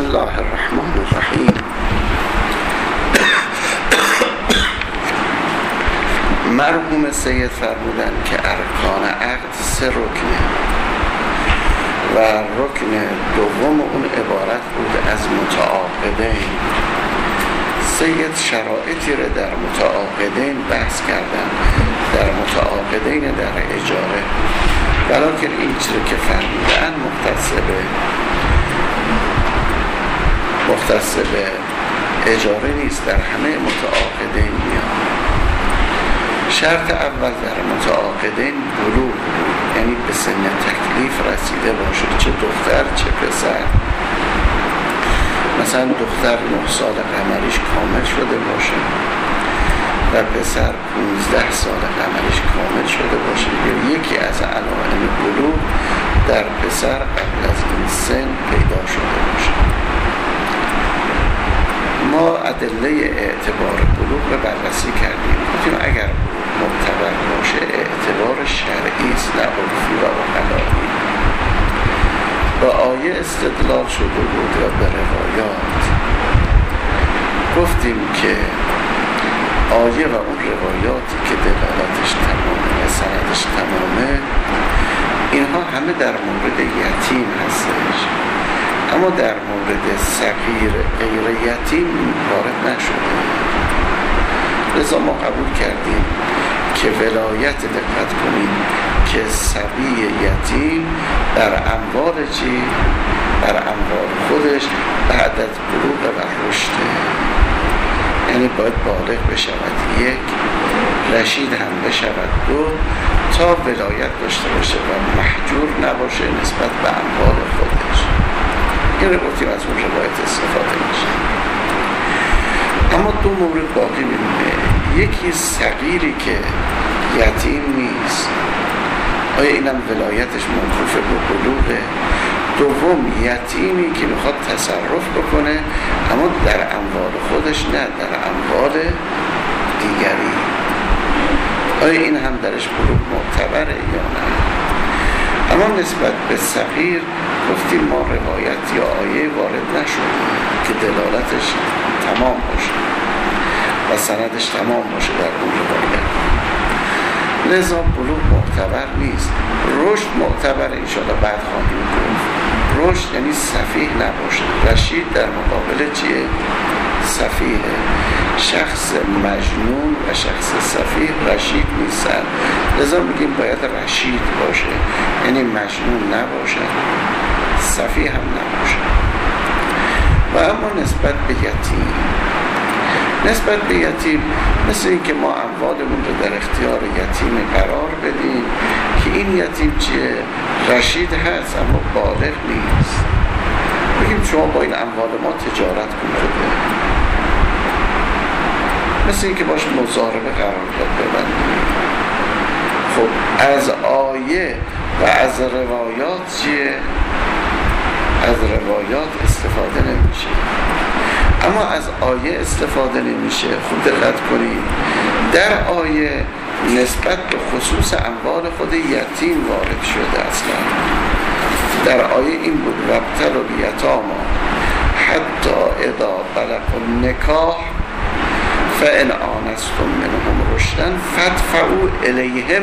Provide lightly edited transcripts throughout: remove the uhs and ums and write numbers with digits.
الله الرحمن الرحیم. مرحوم سید فرمودن که ارکان عقد 3 رکنه و رکن دوم اون عبارت بود از متعاقدین. سید شرایطی رو در متعاقدین بحث کردن، در متعاقدین در اجاره، ولیکن این چیزی که فرمودن مختص به اجاره نیست، در همه متعاقدین میاد. شرط اول در متعاقدین بلوغ، یعنی به سن تکلیف رسیده باشه، چه دختر چه پسر. مثلا دختر 9 سال قمریش کامل شده باشه و پسر 15 سال قمریش کامل شده باشه. یکی از علائم بلوغ در پسر قبل از این سن پیدا شده باشه. ما ادله اعتبار بلوغ رو بررسی کردیم، گفتیم اگر معتبر باشه اعتبار شرعی است، نه عرفی و عقلایی. با آیه استدلال شده بود و به روایات. گفتیم که آیه و اون روایاتی که دلالتش تمامه و سندش تمامه، اینها همه در مورد یتیم هستش، اما در مورد صغیر غیر یتیم وارد نشده. لذا ما قبول کردیم که ولایت، دقت کنیم، که صبی یتیم بر اموال چی؟ بر اموال خودش بعد از بلوغ و رشده، یعنی باید بالغ بشود 1، رشید هم بشود 2، تا ولایت داشته باشه و محجور نباشه نسبت به اموال خودش. این رو گفتیم از اون روایت استفاده میشه. اما 2 مورد باقی میمونه. یکی صغیری که یتیم نیست، آیا اینم ولایتش موقوف به بلوغه؟ دوم یتیمی که میخواد تصرف بکنه اما در اموال خودش نه، در اموال دیگری. آیا این هم درش بلوغ معتبره یا نه؟ اما نسبت به صغیر گفتیم ما روایت یا آیه وارد نشده که دلالتش تمام باشه و سندش تمام باشه در اون روایت. لذا بلوغ معتبر نیست. رشد معتبر انشاءالله بعد خواهیم گفت. رشد یعنی سفیه نباشه. رشید در مقابل چیه؟ سفیه. شخص مجنون و شخص سفیه رشید نیستن. لذا میگیم باید رشید باشه، یعنی مجنون نباشه، سفیه هم نباشه. و اما نسبت به یتیم مثل این که ما اموالمون رو در اختیار یتیم قرار بدیم که این یتیم چیه؟ رشید هست اما بالغ نیست. بگیم شما با این اموال ما تجارت کنید، مثل این که باش مضاربه قرارداد ببندیم. خب از آیه و از روایات چیه؟ از روایات استفاده نمیشه. اما از آیه استفاده نمیشه. خوب دقت کنید، در آیه نسبت به خصوص اموال خود یتیم وارد شده. اصلا در آیه این بود وابتلوا الیتامی حتی اذا بلغوا النکاح فإن آنستم منهم رشدا فادفعوا الیهم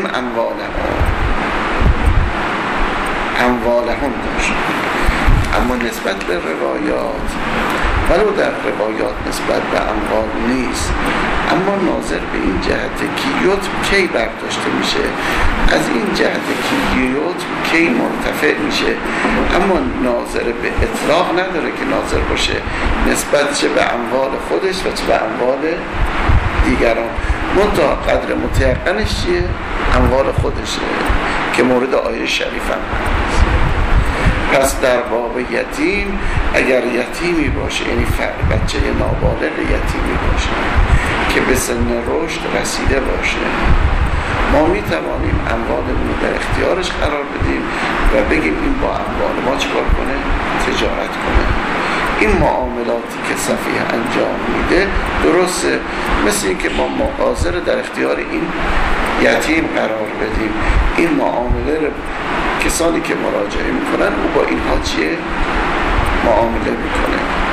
اموالهم داشت. اما نسبت به روایات، ولو در روایات نسبت به اموال نیست، اما ناظر به این جهت که یتم کی برداشته میشه، از این جهت که یتم کی مرتفع میشه، اما ناظر به اطلاق نداره که ناظر باشه نسبت چه به اموال خودش و چه به اموال دیگران. منتها قدر متیقنش چیه؟ اموال خودشه که مورد آیه شریف هم هست. پس در باب یتیم اگر یتیمی باشه، یعنی بچه نابالغ یتیمی باشه که به سن رشد رسیده باشه، ما میتوانیم اموالمون در اختیارش قرار بدیم و بگیم این با اموال ما چیکار کنه؟ تجارت کنه. این معاملاتی که سفیه انجام میده درسته، مثل این که ما مغازه رو در اختیار این یتیم قرار بدیم. این معامله رو کسانی که مراجعه میکنن او با اینها چیه؟ معامله میکنه.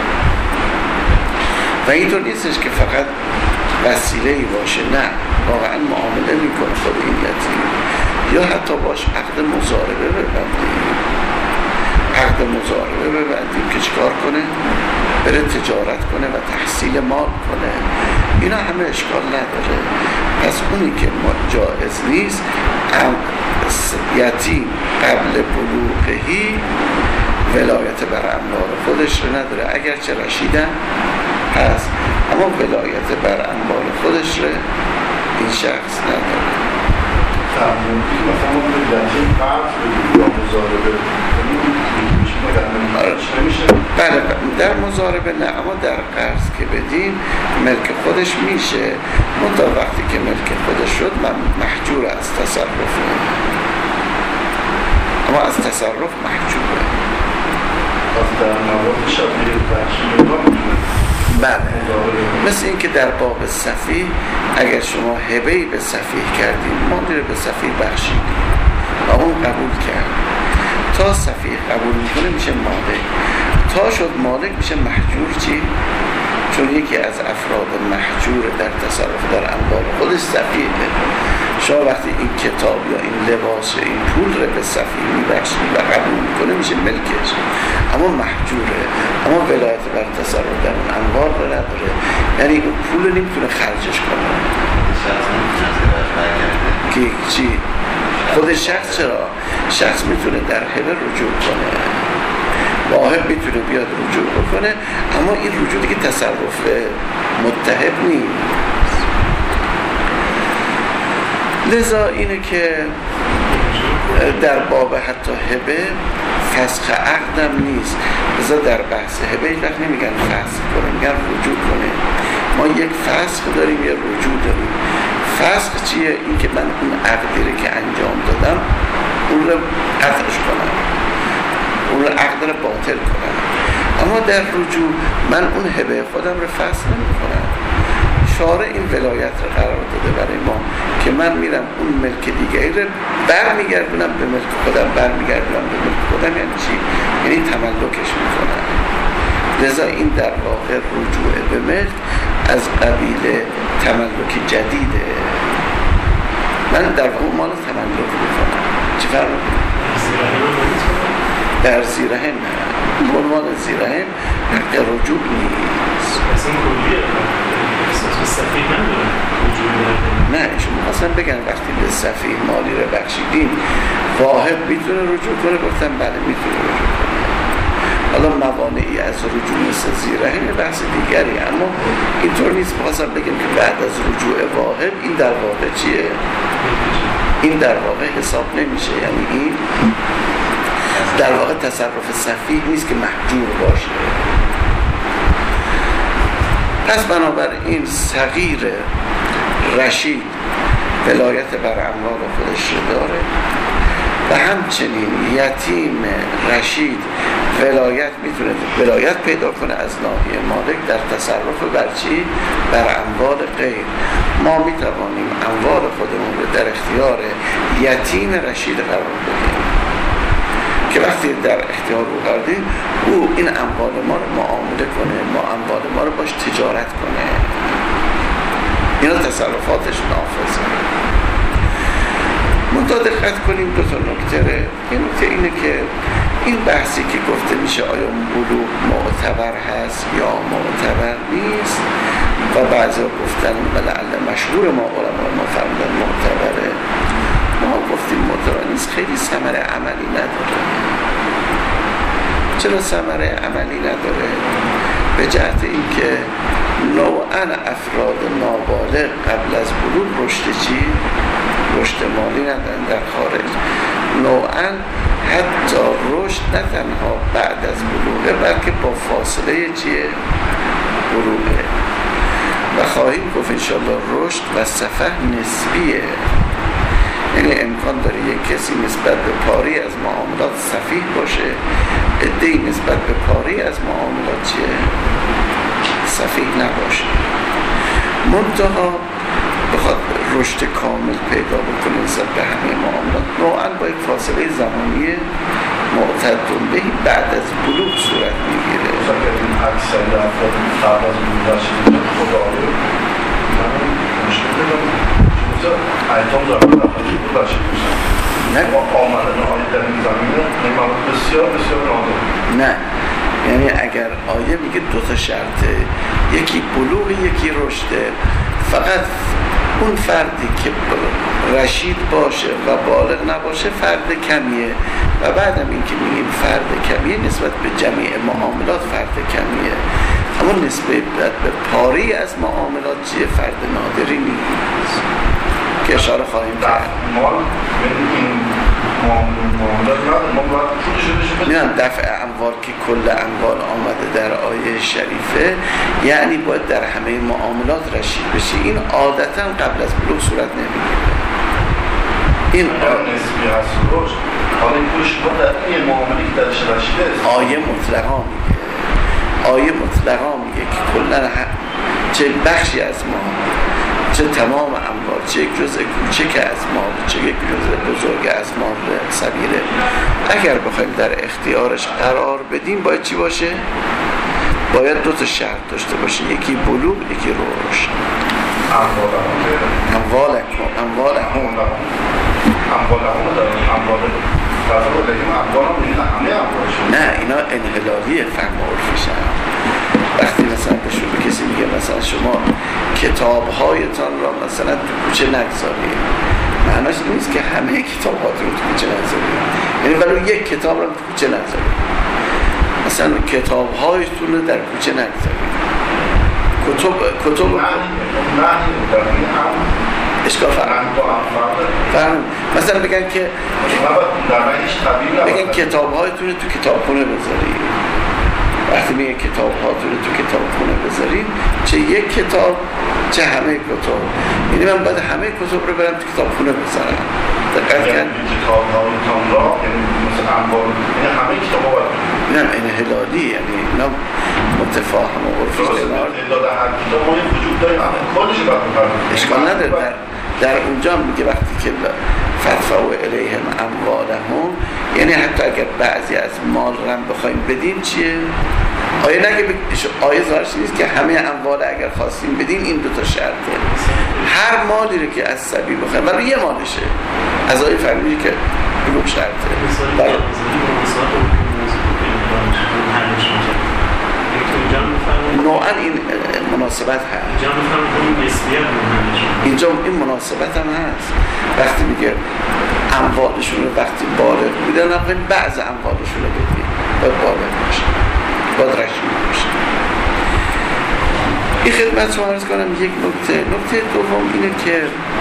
و اینطور نیستش که فقط وسیله‌ای باشه، نه، واقعا معامله میکنه خود این یتیم، یا حتی باش عقد مضاربه ببندیم، عقد مضاربه ببندیم که چیکار کنه؟ بره تجارت کنه و تحصیل مال کنه، اینا همه اشکال نداره. پس اونی که جائز نیست یتیم قبل بلوغهی ولایت بر اموال خودش رو نداره، اگرچه رشیدن هست اما ولایت بر اموال خودش رو این شخص نداره. مثلا ما به درجه قرض بدیم یا مضاربه بله در مضاربه نه، اما در قرض که بدیم ملک خودش میشه، منتها وقتی که ملک خودش شد من محجور از تصرف، اما از تصرف محجوره. از در موارد شبیه بخشی بله، مثل این که در باب سفیه اگر شما هبه‌ای به سفیه کردیم، مالی رو به سفیه بخشیدیم و اون قبول کرد، تا سفیه قبول میکنه میشه مالک، تا شد مالک میشه محجور. چی؟ چون یکی از افراد محجور در تصرف در اموال خودش سفیه. شما وقتی این کتاب یا این لباس یا این پول رو به سفیه میبخشید و قبول میکنه میشه ملکش، اما محجوره، اما ولایت بر تصرف در اون اموال رو نداره، یعنی اون پول رو نمیتونه خرجش کنه. که چی؟ خود شخص چرا؟ شخص میتونه در هبه رجوع کنه، واهب میتونه بیاد رجوع بکنه، اما این رجوع دیگه تصرف متحد نیست. لذا اینه که در باب حتی هبه فسخ عقدم نیست، لذا در بحث هبه هیچ وقت نمیگن فسخ کنه، میگن رجوع کنه. ما یک فسخ داریم، یه رجوع داریم. فسخ چیه؟ این که من اون عقدی رو که انجام دادم اون رو قطعش کنم، اون رو عقد رو باطل کنم، اما در رجوع من اون هبه خودم رو فسخ نمی کنم. شارع این ولایت رو قرار داده برای ما که من میرم اون ملک دیگری رو برمیگردونم به ملک خودم، برمیگردونم به ملک خودم. یعنی چی؟ یعنی تملکش میکنم. لذا این در واقع رجوع به ملک از قبیل تملک جدیده. من در واقع مال تملک میکنم. چی فرق در زیرهم نه، عنوان زیرهم حق رجوع نیست. نه ایشون اصلا بگن وقتی به سفیه مالی رو بخشیدیم واهب میتونه رجوع کنه، گفتم بله میتونه رجوع کنه. حالا موانعی از رجوع مثل زیرهم بحث دیگری، اما اینطور نیست بخواستم بگم که بعد از رجوع واهب این در واقع چیه؟ این در واقع حساب نمیشه، یعنی این در واقع تصرف سفیه نیست که محجور باشه. پس بنابراین صغیر رشید ولایت بر اموال خودش داره و همچنین یتیم رشید میتونه ولایت پیدا کنه از ناحیه مالک در تصرف بر چی؟ بر اموال غیر. ما میتوانیم اموال خودمون رو در اختیار یتیم رشید قرار بدیم که وقتی در اختیار رو کردیم او این اموال ما رو معامله کنه، ما اموال ما رو باش تجارت کنه. اینا تصرفاتش نافذه. منتها دقت کنیم دو تا نکته. این نکته اینه که این بحثی که گفته میشه آیا بلوغ معتبر هست یا معتبر نیست و بعضی گفتن لعل مشهور ما علما ما فرمودن معتبره، ما گفتیم معتبر نیست، خیلی ثمره عملی نداره. چرا ثمره عملی نداره؟ به جهت اینکه نوعاً افراد نابالغ قبل از بلوغ رشد چی؟ رشد مالی ندارن در خارج. نوعاً حتی رشد نه تنها بعد از بلوغه بلکه با فاصله چیه؟ بلوغه. و خواهیم گفت انشالله رشد و سفه نسبیه، یعنی امکان داره یک کسی نسبت به پاری از معاملات سفیه باشه، عده‌ای نسبت به پاری از معاملات چیه؟ سفیه نباشه. منتها بخواد رشد کامل پیدا بکنه نسبت به همه معاملات نوعاً با یک فاصله زمانی معتدل بهی بعد از بلوغ صورت میگیره. این عکس اکثری افراد قبل از بلوغ رشیدگی خود آیا مشکل دارم چون ایتام دارم قبل از بلوغ رشید میشن و آمدن آیه در این زمینه نمارد بسیار بسیار نادر. نه یعنی اگر آیه میگه دو تا شرطه، یکی بلوغ یکی رشده، فقط اون فردی که رشید باشه و بالغ نباشه فرد کمیه و بعدم این که میگیم فرد کمیه نسبت به جمیع معاملات فرد کمیه، اما نسبت به پاری از معاملات چیه؟ فرد نادری نیست که اشاره خواهیم کرد. میان دفع اموال که کل اموال آمده در آیه شریفه یعنی باید در همه معاملات رشید بشی. این عادتا قبل از بلوغ صورت نمیگیره. این نسبی هست رشد حالا این پولش با در این معاملی که درش رشیده است. آیه مطلقا میگه، آیه مطلقا میگه که کلن چه بخشی از ما، چه تمام اموال، چه یک جزء کوچک از مال، چه یک جزء بزرگ از مال سبیله، اگر بخوایم در اختیارش قرار بدیم باید چی باشه؟ باید دو تا شرط داشته باشه، یکی بلوغ یکی رشد. نه اینا انحلالیه فهم عرفیشن. وقتی مثلا به کسی میگه مثلا شما کتاب‌هایتان را مثلا تو کوچه نگذارید، معناش این نیست که همه کتاب‌هاتون رو تو کوچه نگذارید، یعنی ولی یک کتاب رو تو کوچه نگذارید، مثلا کتاب‌هایتون رو در کوچه نگذارید، کتب اشکال فرم مثلا بگن که بگن کتاب‌هایتون رو تو کتابخونه بذارید. وقتی میگه کتاب‌هاتون رو تو کتابخونه بذارید، چه یک کتاب چه همه کتاب، یعنی من باید همه کتاب رو برم تو کتابخونه بذارم. دقت کن کتاب‌هایتون را یعنی مثلا انبار یعنی همه کتاب‌ها باید اینم انحلالی، یعنی اینا متفاهم و عرفی کنار تعداد هر کتاب ما یه وجود داریم خودش رو برمی‌گردونه. اشکال نداره. در اونجا میگه وقتی که فدفعوا الیهم اموالهم، یعنی حتی اگر بعضی از مال رو بخوایم بدیم چیه؟ آیه نگه آیه ظاهرش نیست که همه اموال اگر خواستیم بدیم این دو تا شرطه. هر مالی رو که از سبی بخوایم ولی یه مالشه، از آیه فهمیدی که بلوغ شرطه. نوعا این مناسبت هست، اینجا این مناسبت هم هست. وقتی میگه اموالشون رو وقتی بالغ بودن نباید بعض اموالشون رو بدیم، باید بالغ باشه، باید رشید باشه. این خدمت رو عرض کنم. یک نکته دوم اینه که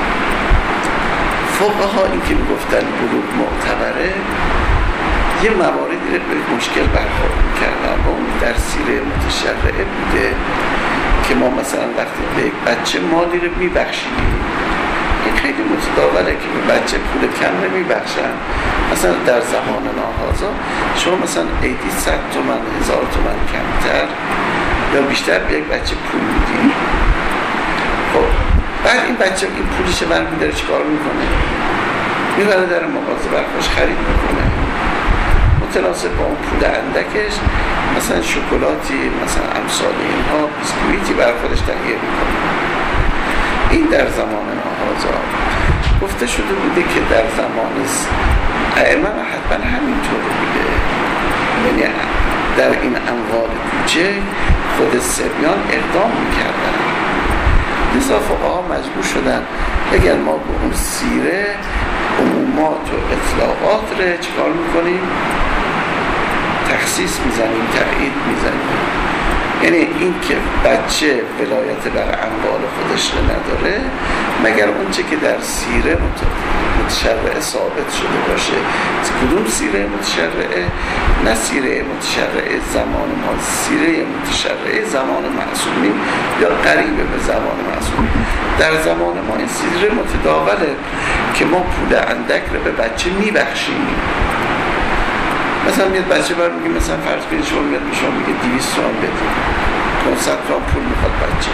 فقها این که میگفتن بلوغ معتبره یه مواردی رو به مشکل برخورد می‌کردن و اون در سیره متشرعه بوده که ما مثلا وقتی به یک بچه مالی رو میبخشیم، این خیلی متداوله که به بچه پول کم رو میبخشن. مثلا در زمان ناهازا شما مثلا عیدی 100 تومن 1000 تومن کمتر یا بیشتر به یک بچه پول میدیم. خب بعد این بچه این پولش برمی‌داره چیکار میکنه؟ میبره در مغازه برخوش خرید میکنه، متناسب با اون پول اندکش مثلا شکلاتی مثلا امثال اینها بیسکویتی بر خودش تهیه میکنه. این در زمان ناهازا گفته شده بوده که در زمان ائمه حتما همینطور بوده، یعنی در این اموال کوچه خود صبیان اقدام میکردن. لذا فقها مجبور شدن بگن ما به اون سیره عمومات و اطلاقات رو چکار میکنیم؟ تخصیص میزنیم، تبعید میزنیم. یعنی این که بچه ولایت بر اموال خودش رو نداره مگر اون چه که در سیره متشرعه ثابت شده باشه. کدوم سیره متشرعه؟ نه سیره متشرعه زمان ما، سیره متشرعه زمان معصومین یا قریب به زمان معصومین. در زمان ما این سیره متداوله که ما پول اندک رو به بچه میبخشیم. مثلا میاد بچه بر میگه مثلا فرض کنید شما میاد به شما میگه 200 تومن بدید، 500 تومن پول میخواد بچه.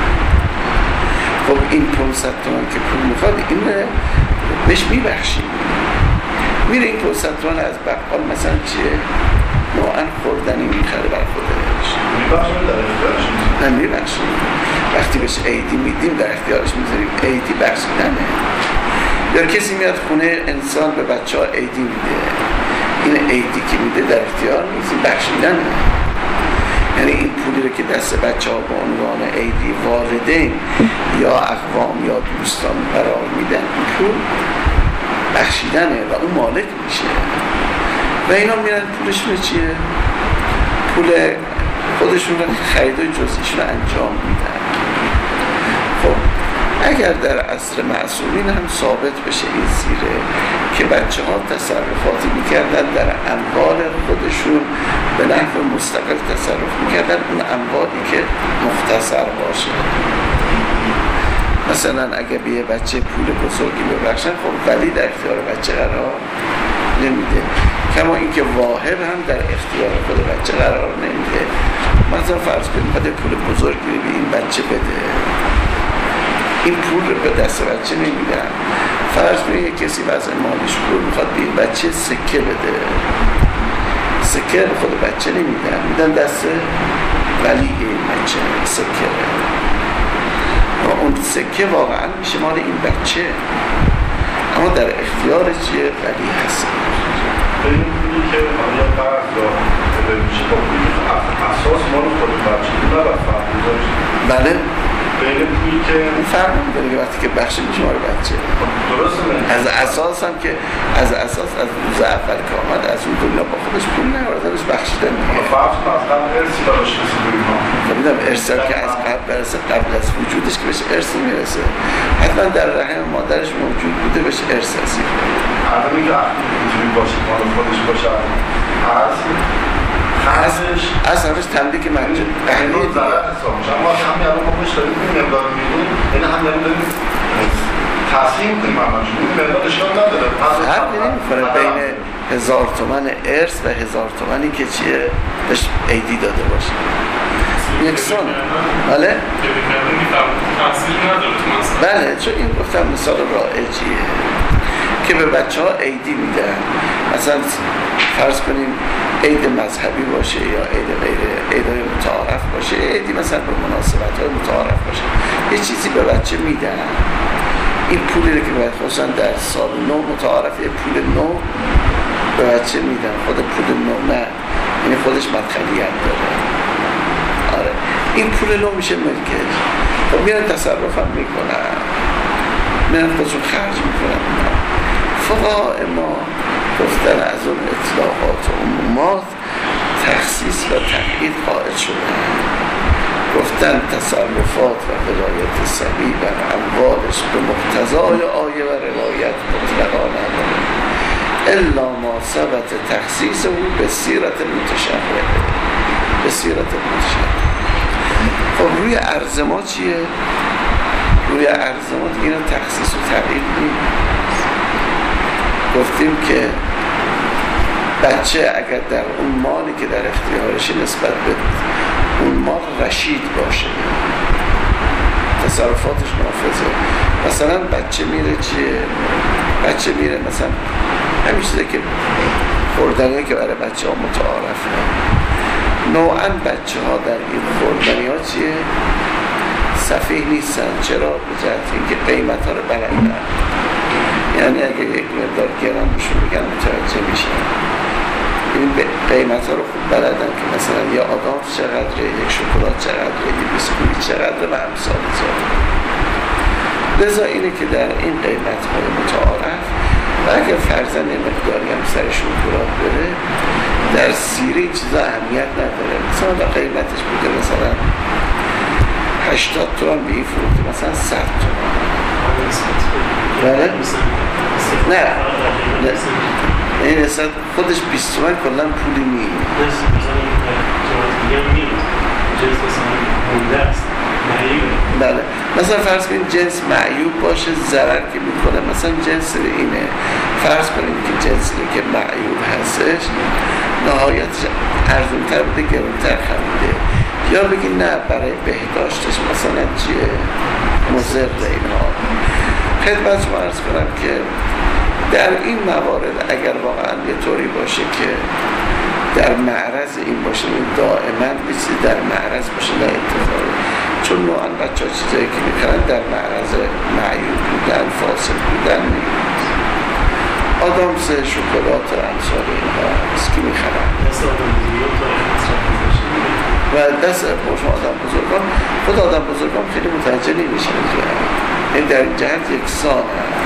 خب این 500 تومن که پول میخواد این بهش میبخشیم. میره این 500 تومن از بقال مثلا چیه؟ نوعا خوردنی میخره بر خودش. میبخشیم در اختیارش نه میبخشیم، وقتی بهش عیدی میدیم در اختیارش میذاریم. عیدی بخشیدنه. یا کسی میاد خونه انسان به بچه ها عیدی میده، این عیدی که میده در اختیار نیست، این بخشیدنه. یعنی این پولی رو که دست بچه ها به عنوان عیدی والدین یا اقوام یا دوستان قرار میدن، این پول بخشیدنه و اون مالک میشه و اینا میرن پولشون چیه؟ پول خودشون رو خریدای جزئیشون رو انجام میدن. خب اگر در عصر معصومین هم ثابت بشه این زیره که بچه ها تصرفاتی میکردن در اموال خودشون به نحو مستقل تصرف میکردن، اون اموالی که مختصر باشه. مثلا اگه به یه بچه پول بزرگی ببخشن، خب ولی در اختیار بچه قرار نمیده، کما اینکه واهب هم در اختیار خود بچه قرار نمیده. مثلا فرض کنید باید پول بزرگی به این بچه بده، این پول رو به دست بچه نمیدن. فرض کنید کسی وضع مالیش پول میخواد به این بچه سکه بده، سکه رو خود بچه نمیدن، میدن دست ولی این بچه سکه، و اون سکه واقعا میشه مال این بچه، اما در اختیار چیه؟ ولی هست. این پولی که حالا فرض را میشه با پولی اساس مال خود بچه نباید فرق میذاشت. بله بین پولی که این فرق نمی‌کنه که وقتی که بخش میشه مال بچه. درسته از اساس هم که از اساس از روز اول که آمد از اون دنیا با خودش پول نیاورد، ازش بخشیدن دیگه. فرض کن از قبل ارثی براش رسیده اینا. خب میدونم ارثی که از قبل برسه، قبل از وجودش که بهش ارث میرسه، حتما در رحم مادرش موجود بوده، بهش ارث رسیده. الان میگه اینجوری باشه مال خودش باشه از همش تملیک منجد اینو ضرر حساب میشه. اما همین الان ما خوش داریم این مقدار میدونیم، این هم داریم تصمیم کنیم همشون این مقدار اشکال نداره. فرقی نمی‌کنه بین 1000 تومن ارث و 1000 تومنی که چیه بهش عیدی داده باشه، یکسان. بله؟ بله، چون این گفتم مثال رایجیه که به بچه ها عیدی میدن. مثلا فرض کنیم عید مذهبی باشه یا عید غیر عیدهای متعارف باشه، عیدی مثلا به مناسبت های متعارف باشه، یه چیزی به بچه میدن. این پولی رو که باید خصوصا در سال نو متعارف، یه پول نو به بچه میدن. خود پول نو نه، یعنی خودش مدخلیت داره. آره این پول نو میشه ملکش. خب میرن تصرف هم میکنن، میرن خودشون خرج میکنن. فقها ما گفتن از اون اطلاقات و عمومات تخصیص و تقیید قائل شدن. گفتن تصرفات و ولایت صبی بر اموالش به مقتضای آیه و روایت مطلقا نداره الا ما ثبت تخصیص او به سیرت متشرعه. به سیرت متشرعه. خب روی عرض ما چیه؟ روی عرض ما اینا تخصیص و تقیید نیست. گفتیم که بچه اگر در اون مالی که در اختیارش نسبت به اون مال رشید باشه، تصرفاتش نافذه. مثلا بچه میره چیه؟ بچه میره مثلا همین چیزه که خوردنیه که برای بچه ها متعارفه. نوعا بچه ها در این خوردنی ها چیه؟ سفیه نیستن. چرا؟ به جهت اینکه قیمت ها رو بلندن. یعنی اگه یک مقدار گران بشون بگن متوجه میشن. این قیمت ها رو خوب بلدن که مثلا یه آدامس چقدره، یک شکلات چقدره، یک بیسکویت چقدره و امثال زاره. لذا اینه که در این قیمت های متعارف و اگر فرزن مقداری هم سر شکلات بره، در سیره این چیزا اهمیت نداره. مثلا قیمتش بوده مثلا 80 تومن به این فروخته مثلا 100 تومن. بله؟ نه این اصلا خودش 20 تومن کلن پولی نیست. بله مثلا فرض کنید جنس معیوب باشه، ضرر که میکنه مثلا جنس اینه. فرض کنید که جنسی که معیوب هستش نهایتش ارزونتر بوده، گرونتر خریده، یا بگی نه برای بهداشتش مثلا چیه مضر اینها. خدمت شما عرض کنم که در این موارد اگر واقعا یه طوری باشه که در معرض این باشه، دائما بیسی در معرض باشه نه اتفاقی. چون نوعا بچه ها چیزایی که میکنن در معرض معیوب بودن، فاصل بودن نیست. آدامس، شکلات و امثال اینها است که میخرن و دست باشه آدم بزرگان. خود آدم بزرگان خیلی متوجه نمیشن، این در این جهت یکسان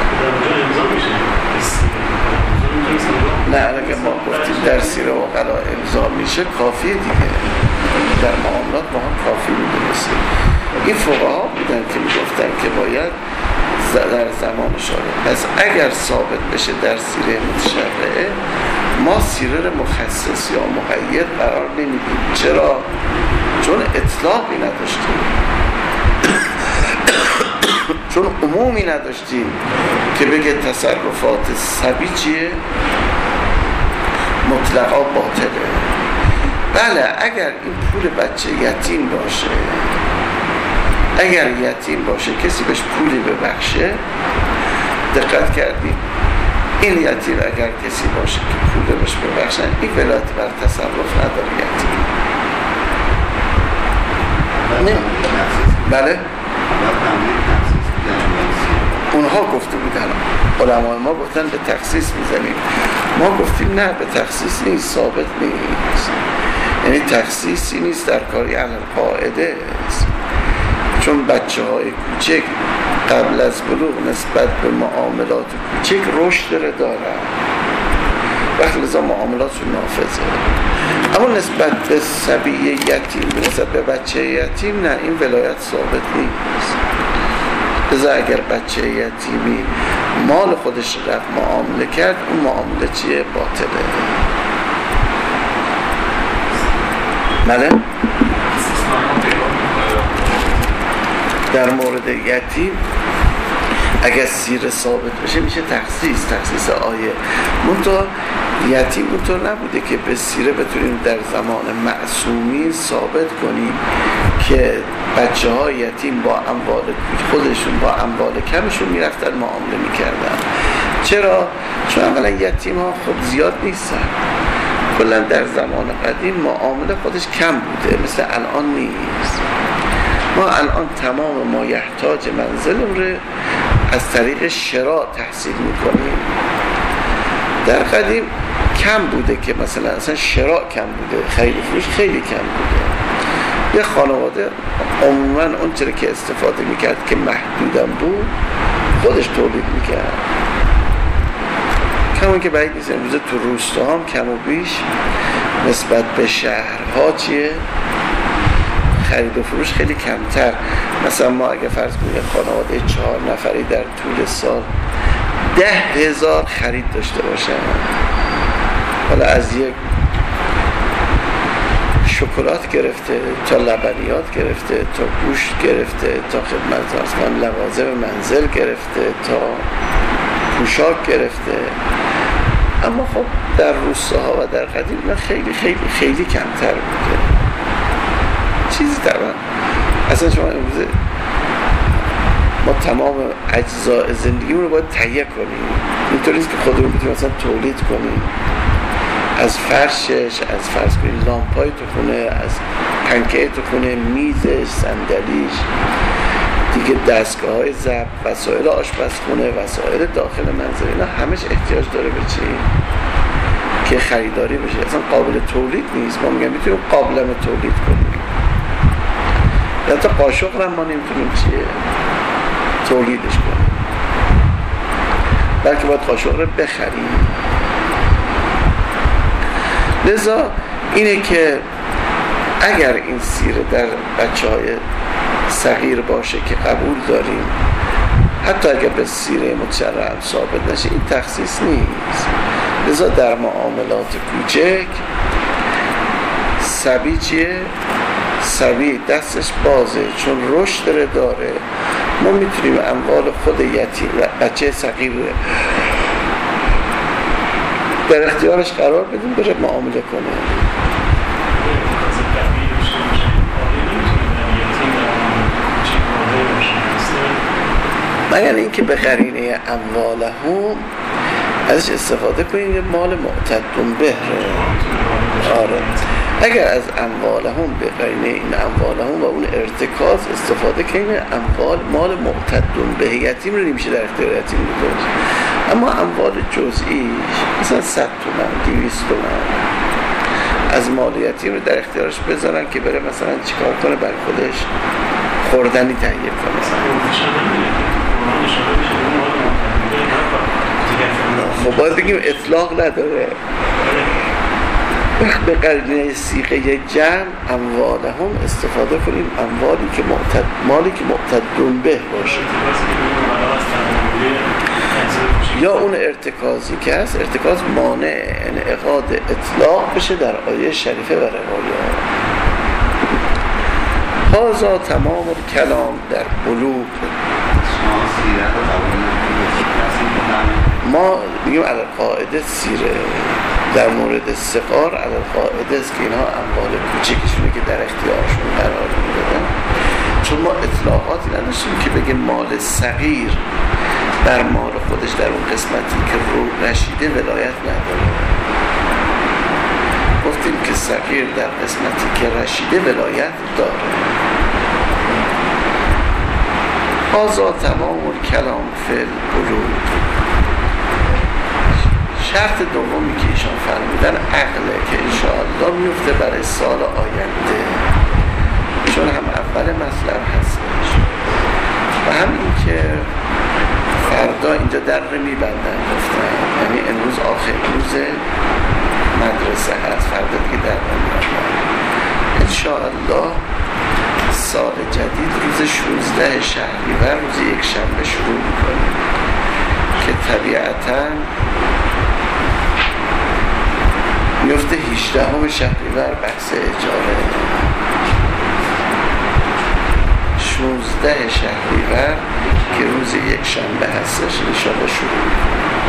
نه. اگه ما گفتیم در سیره و قلا امضا میشه کافیه دیگه، در معاملات ما هم کافی میدونستیم. این فقها بودن که میگفتن که باید در زمان شاره. پس اگر ثابت بشه در سیره متشرعه، ما سیره مخصص یا مقید قرار نمیدیم. چرا؟ چون اطلاقی نداشتیم، چون عمومی نداشتیم که بگه تصرفات صبی چیه؟ مطلقا باطله. بله اگر این پول بچه یتیم باشه، اگر یتیم باشه کسی بهش پولی ببخشه، دقت کردیم این یتیم اگر کسی باشه که پول بهش ببخشن، این ولایت بر تصرف نداره یتیم. نه بله اونها گفته بودن، علمای ما گفتن به تخصیص میزنیم، ما گفتیم نه به تخصیص نیست، ثابت نیست. یعنی تخصیصی نیست در کاری علی القاعده است. چون بچه های کوچک قبل از بلوغ نسبت به معاملات کوچک رشد دارن، وقتی لذا معاملاتشون نافذه. اما نسبت به صبی یتیم، نسبت به بچه یتیم نه، این ولایت ثابت نیست. لذا اگر بچه یتیمی مال خودش رفت معامله کرد، اون معامله چیه؟ باطله. بله؟ در مورد یتیم اگر سیر ثابت بشه میشه تخصیص آیه. منتها یتیم اونطور نبوده که به سیره بتونیم در زمان معصومی ثابت کنیم که بچه های یتیم با اموال خودشون با اموال کمشون میرفتن معامله میکردن. چرا؟ چون اولا یتیم ها خب زیاد نیستن، کلا در زمان قدیم معامله خودش کم بوده، مثل الان نیست. ما الان تمام ما یحتاج منزل رو از طریق شراء تحصیل میکنیم. در قدیم کم بوده که مثلا اصلا شراء کم بوده، خرید و فروش خیلی کم بوده. یه خانواده عموما اون چیزی که استفاده میکرد که محدودم بود خودش تولید میکرد. کمون که بعید نیست امروز تو روستا هم کم و بیش نسبت به شهرها چیه؟ خرید و فروش خیلی کمتر. مثلا ما اگه فرض کنیم خانواده 4 نفری در طول سال 10,000 خرید داشته باشن، حالا از یک شکلات گرفته تا لبنیات گرفته تا گوشت گرفته تا خدمت اصلا لوازم منزل گرفته تا پوشاک گرفته. اما خب در روستاها و در قدیم خیلی خیلی خیلی کمتر بوده. چیزی طبعا اصلا شما امروز ما تمام اجزاء زندگیمون رو باید تهیه کنیم، اینطوری نیست که خودمون بتونیم مثلا تولید کنیم. از فرشش، از فرض کنیم لامپای تو خونه، از پنکه تو خونه، میزش، صندلیش، دیگه دستگاه‌های ضبط، وسایل آشپزخونه، وسایل داخل منزل، اینا همش احتیاج داره به چی؟ که خریداری بشه. اصلا قابل تولید نیست. ما میگم میتونیم قابلمه تولید کنیم، یا تا قاشق هم ما نمیتونیم چیه؟ تولیدش کنیم، بلکه باید قاشق رو بخریم. لذا اینه که اگر این سیره در بچه‌های صغیر باشه که قبول داریم، حتی اگر به سیره متشرع هم ثابت نشه، این تخصیص نیست. لذا در معاملات کوچک صبی چیه؟ صبی دستش بازه، چون رشد داره. ما میتونیم اموال خود یتیم بچه صغیر در اختیارش قرار بدیم بره معامله کنه. مگر اینکه به قرینه اموالهم ازش استفاده کنیم، یه مال معتدون بهره. آره اگر از اموالهم به قرینه این اموالهم و اون ارتکاز استفاده کنیم اموال مال معتدون به یتیم رو نمیشه در اختیار یتیم بگذاریم. اما اموال جزئی مثلا 100 تومن 200 تومن از مال یتیم رو در اختیارش بذارن که بره مثلا چیکار کنه برای خودش خوردنی تهیه کنه. خب باید بگیم اطلاق نداره. وقت به قرینه صیغه جمع اموالهم استفاده کنیم مالی که معتدون به باشه یا اون ارتکازی که هست ارتکاز مانع انعقاد اطلاق بشه در آیه شریفه و روایات. هذا تمام کلام در بلوغ. ما میگیم علی قاعده سیره در مورد سقار علی قاعده است که اینها اموال کوچکشونه که در اختیارشون قرار میدادن، چون ما اطلاعاتی نداشتیم که بگیم مال صغیر بر مال خودش در اون قسمتی که رو رشیده ولایت نداره. گفتیم که صغیر در قسمتی که رشیده ولایت داره. هذا تمام کلام فی البلوغ. شرط دومی که ایشان فرمودن عقله که انشاءالله میفته برای سال آینده، چون هم اول مطلب هستش و همین که فردا اینجا در رو میبندن گفتن، یعنی امروز آخر روز مدرسه هست، فردا دیگه در رو میبندن. انشاءالله سال جدید روز 16 شهریور روز یک شنبه شروع میکنیم که طبیعتاً میفته 18 شهریور بحث اجاره، 16 شهریور که روز یک شنبه هستش انشاءالله شروع میکنیم.